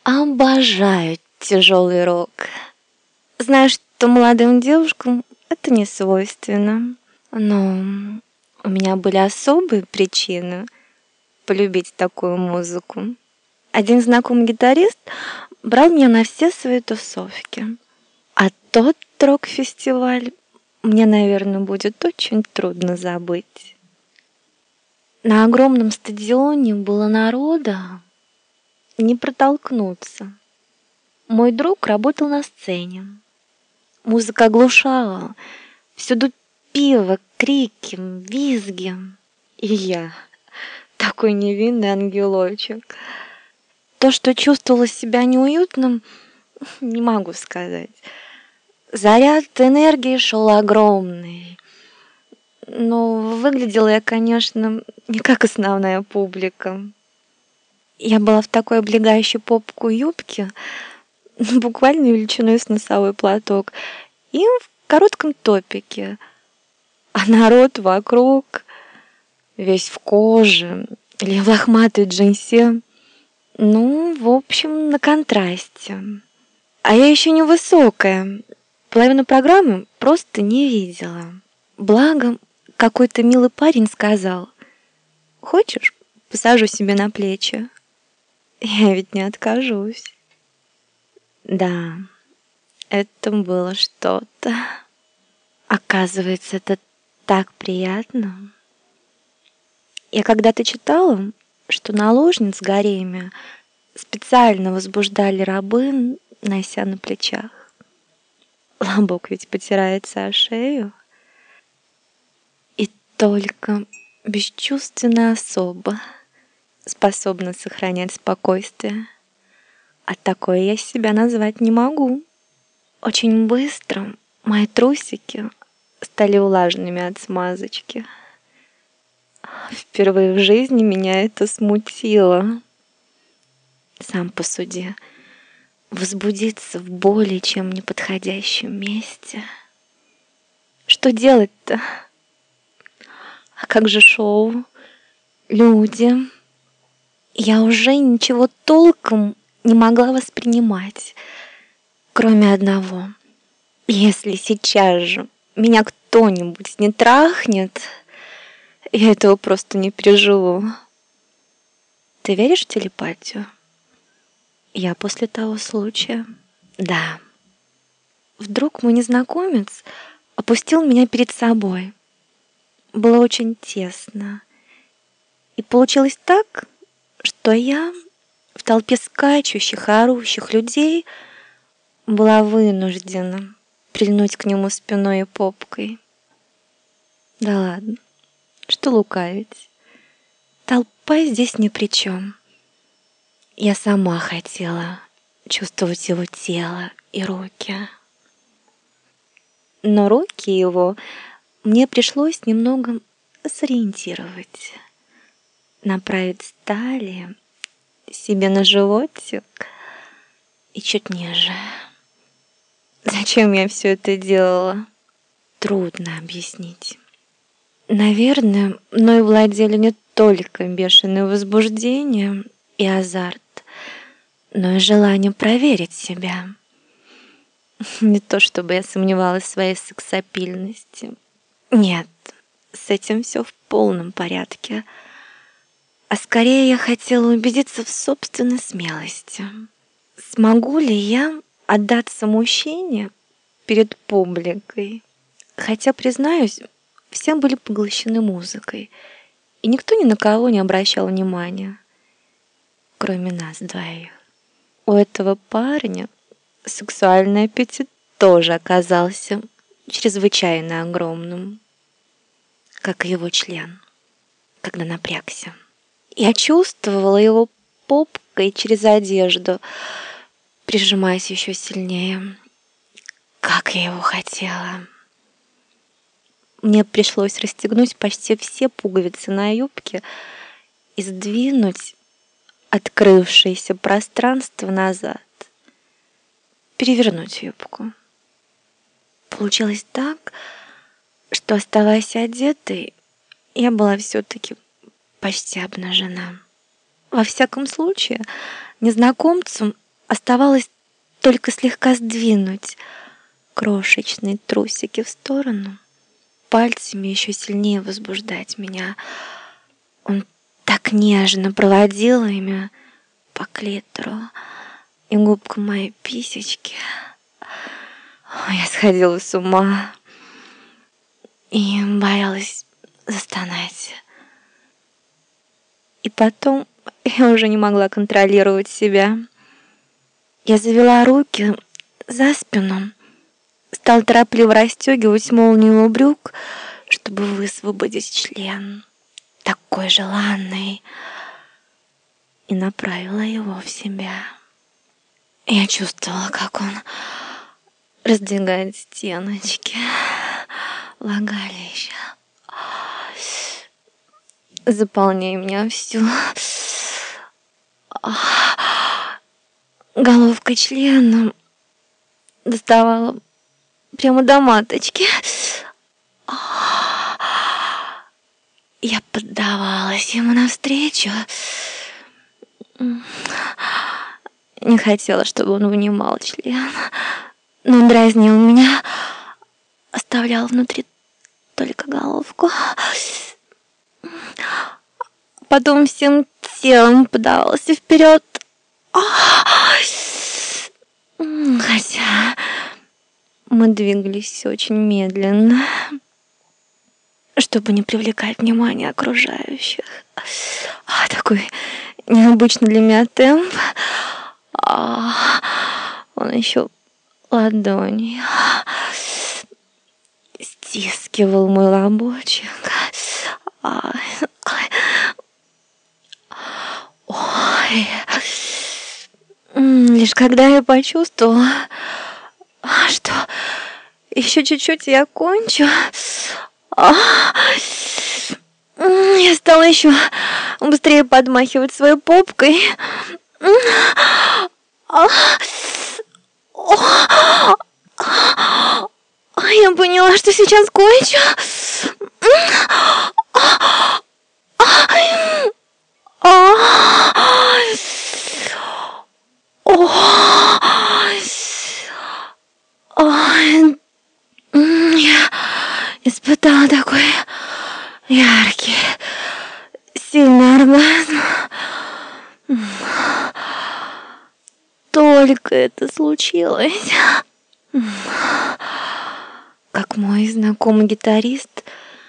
Обожаю тяжелый рок. Знаю, что молодым девушкам это не свойственно, но у меня были особые причины полюбить такую музыку. Один знакомый гитарист брал меня на все свои тусовки. А тот рок-фестиваль мне, наверное, будет очень трудно забыть. На огромном стадионе было народа не протолкнуться. Мой друг работал на сцене. Музыка оглушала. Всюду пиво, крики, визги. И я, такой невинный ангелочек. То, что чувствовала себя неуютным, не могу сказать. Заряд энергии шел огромный. Но выглядела я, конечно, не как основная публика. Я была в такой облегающей попку юбке, буквально величиной с носовой платок, и в коротком топике. А народ вокруг весь в коже или в лохматой джинсе. Ну, в общем, на контрасте. А я еще невысокая. Половину программы просто не видела. Благо, какой-то милый парень сказал: «Хочешь, посажу себе на плечи?» Я ведь не откажусь. Да, это было что-то. Оказывается, это так приятно. Я когда-то читала, что наложниц в гареме специально возбуждали рабы, нося на плечах. Лобок ведь потирается о шею. И только бесчувственная особа способна сохранять спокойствие. А такое я себя назвать не могу. Очень быстро мои трусики стали влажными от смазочки. Впервые в жизни меня это смутило. Сам посуди. Возбудиться в более чем неподходящем месте. Что делать-то? А как же шоу? Люди? Я уже ничего толком не могла воспринимать, кроме одного. Если сейчас же меня кто-нибудь не трахнет, я этого просто не переживу. Ты веришь в телепатию? Я после того случая. Да. Вдруг мой незнакомец опустил меня перед собой. Было очень тесно. И получилось так, что я в толпе скачущих и орущих людей была вынуждена прильнуть к нему спиной и попкой. Да ладно, что лукавить. Толпа здесь ни при чем. Я сама хотела чувствовать его тело и руки. Но руки его мне пришлось немного сориентировать. Направить с талии себе на животик и чуть ниже. Зачем я все это делала? Трудно объяснить. Наверное, мной владели не только бешеное возбуждение и азарт, но и желание проверить себя. Не то чтобы я сомневалась в своей сексапильности. Нет, с этим все в полном порядке. А скорее я хотела убедиться в собственной смелости. Смогу ли я отдаться мужчине перед публикой? Хотя, признаюсь, все были поглощены музыкой, и никто ни на кого не обращал внимания, кроме нас двоих. У этого парня сексуальный аппетит тоже оказался чрезвычайно огромным, как и его член, когда напрягся. Я чувствовала его попкой через одежду, прижимаясь еще сильнее. Как я его хотела! Мне пришлось расстегнуть почти все пуговицы на юбке и сдвинуть открывшееся пространство назад, перевернуть юбку. Получилось так, что, оставаясь одетой, я была все-таки почти обнажена. Во всяком случае, незнакомцу Оставалось только слегка сдвинуть крошечные трусики в сторону, пальцами еще сильнее возбуждать меня. Он так нежно проводил ими по клитору и губкам моей писечки. Я сходила с ума и боялась застонать. И потом я уже не могла контролировать себя. Я завела руки за спину, стала торопливо расстегивать молнию его брюк, чтобы высвободить член, такой желанный, и направила его в себя. Я чувствовала, как он раздвигает стеночки влагалища, заполняя меня всю. Головка члена доставала прямо до маточки. Я поддавалась ему навстречу. Не хотела, чтобы он вынимал член, но он дразнил меня, оставлял внутри только головку. Потом всем телом подавался вперед. Хотя мы двигались очень медленно, чтобы не привлекать внимание окружающих. Такой необычный для меня темп. Он еще ладонью стискивал мой лобочек. Ой. Лишь когда я почувствовала, что еще чуть-чуть я кончу, я стала еще быстрее подмахивать своей попкой. Я поняла, что сейчас кончу. Я испытала такой яркий, сильный оргазм. Только это случилось, как мой знакомый гитарист,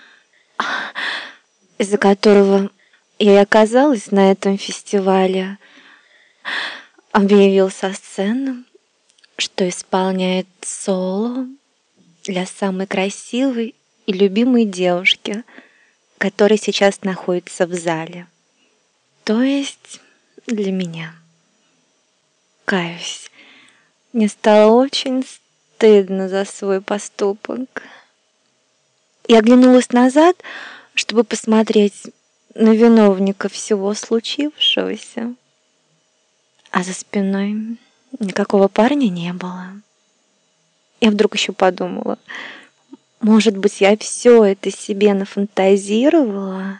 из-за которого я и оказалась на этом фестивале, объявил со сцены, что исполняет соло для самой красивой и любимой девушки, которая сейчас находится в зале. То есть для меня. Каюсь, мне стало очень стыдно за свой поступок. Я оглянулась назад, чтобы посмотреть на виновника всего случившегося. А за спиной никакого парня не было. Я вдруг еще подумала, может быть, я все это себе нафантазировала,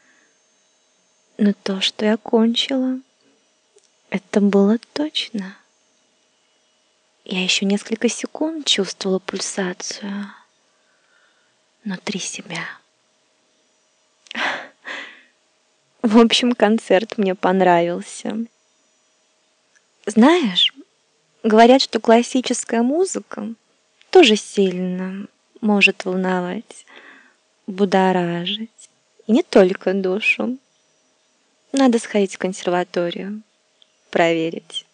но то, что я кончила, это было точно. Я еще несколько секунд чувствовала пульсацию внутри себя. В общем, концерт мне понравился. Знаешь, говорят, что классическая музыка тоже сильно может волновать, будоражить. И не только душу. Надо сходить в консерваторию, проверить.